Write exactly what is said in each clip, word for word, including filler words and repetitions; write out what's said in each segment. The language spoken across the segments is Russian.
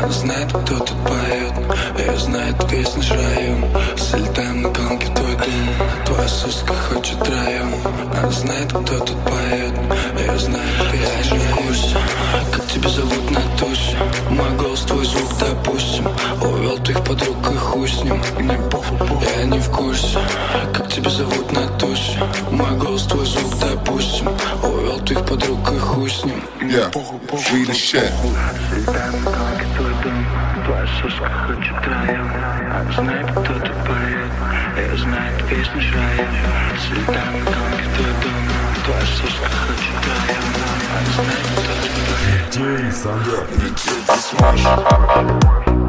знает, кто тут поет. Ее знает весь наш район. Залетаем на колонки в твой дом. Твоя соска хочет район. Она знает, кто тут поет. Ее знает весь наш район. Как тебя зовут, Натуся? Мой голос, твой звук, допустим. Увел ты их подруг и хуй с ним. Мне похуй, я не в курсе. Как тебя зовут, Натуся? Мой голос, твой звук, допустим. Увел ты их подруг и хуй с ним. Yeah, we the shit. Твоя соска хочет район. Она знает, кто тут поет. Ее знает весь наш район. Залетаем на колонки в твой дом. Твоя соска хочет район. Она знает, кто тут поет. диджей Санджак. Ведь это смаш.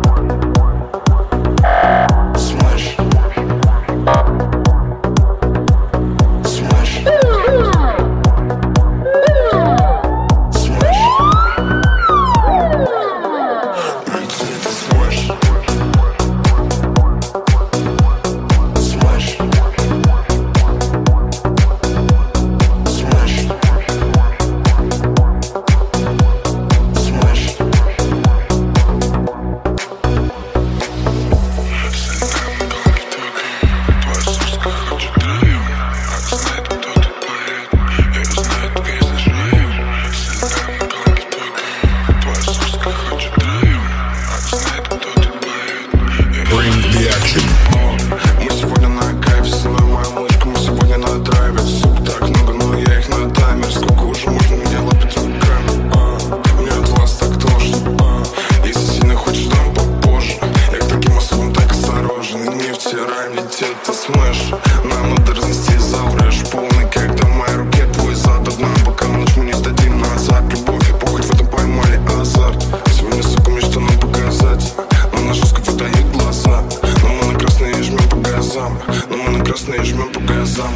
Мы сегодня на кайфе, целую мою мышку. Мы сегодня на драйве. Сук так много, но я их на таймер. Сколько уже можно меня лапать руками? а, Мне от вас так тошно. а, Если сильно хочешь, дам попозже. Я к таким особым так осторожен. И не втираем, летит это смэш. Нам надо разнести зал, рэш полный. Когда в моей руке твой зад одна. Пока в ночь мы не сдадим назад. Любовь и похоть в этом поймали азарт. Сегодня, сука, мне что нам показать. Но на жестко выдают глаза. Но мы на красные жмем по газам. Но мы на красные жмем по газам.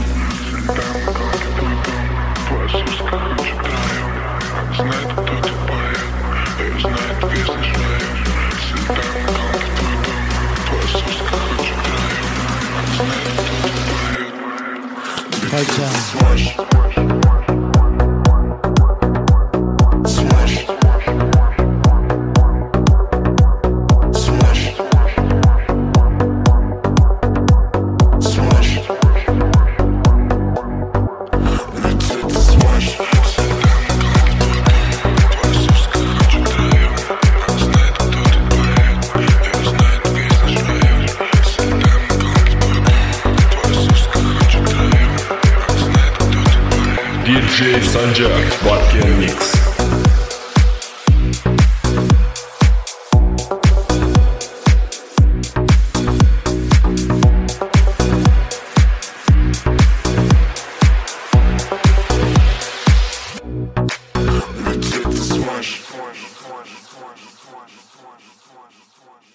Твоя соска хочет район. Она знает, кто тут поет. Ее знает весь наш район. Залетаем на колонки в твой дом. Твоя соска хочет район. Она знает, кто тут поет. Смаш. диджей Санджак, Wacken Mix. Ведь это смаш.